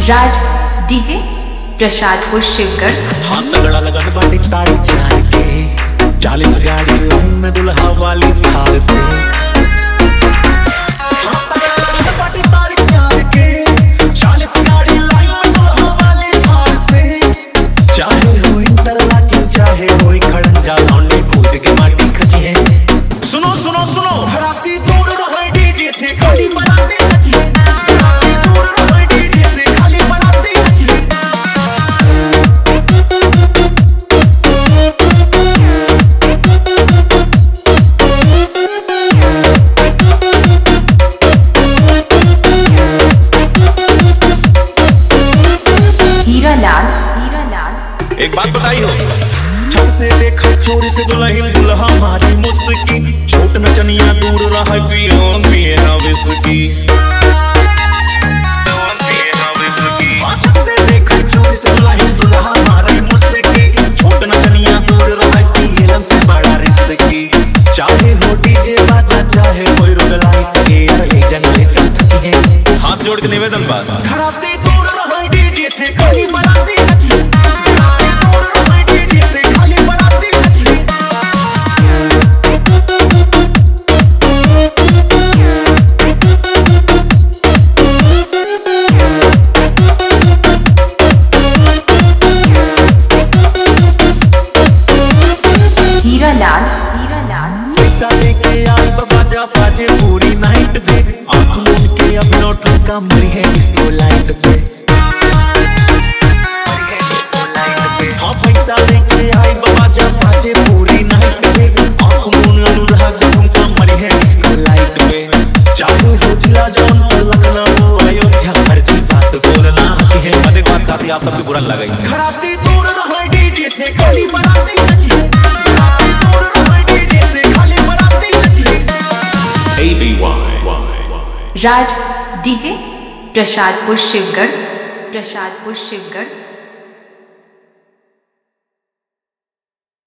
राज DJ Prasadpur Shivgarh. हाँ तगड़ा लगन बाटी तारीख चार के 40 गाड़ी में दुल्हा वाली थार से। हाँ तगड़ा लगन बाटी तारीख चार के 40 गाड़ी लाइन में दुल्हा वाली थार से। चाहे हो इंटरलॉकिंग चाहे हो खड़ंजा लौंडे कूद के माटी खची है। सुनो सुनो सुनो राती दूर रहे डीजे से खाली बराती नची है। राती दूर रहे डीजे से खाली बराती नची है। हीरा लाल एक बात बताई हो छत से देखा चोरी से दुल्हन दुल्हा मारी मुस्की। छोट नचनिया दूर रहा पियोन पिए ना विस्की। छत से देखा चोरी से दुल्हन दुल्हा मारी मुस्की। छोट नचनिया दूर रहा पिए से बड़ा रिस्की। चाहे हो डीजे बाजा चाहे कोई रोड लाइट एयर जनरेटर है। हाथ जोड़ के निवेदन बात खराबी दूर रहा डीजे से खाली बराती नची। दूर रहा डीजे से खाली बराती नची। हीरा लाल पैसा लेके आई बाजा बाजे पूरी नाइट पे। आँख मूंद के अब नोटों का मरी है डिस्को लाइट पे। हाँ पैसा लेके आई बाजा बाजे पूरी नाइट पे। आँख मूंद अनुराग झुमका मरी है डिस्को लाइट पे। चाहे हो जिला जौनपुर लखनऊ अयोध्या अर्जी बात बोलना है। एक बात कहती आप सबको बुरा लगा खराबी दूर रहे डीजे से खाली बराती नची है। दूर रहे डीजे से खाली बराती नची है। राज डीजे प्रसादपुर शिवगढ़।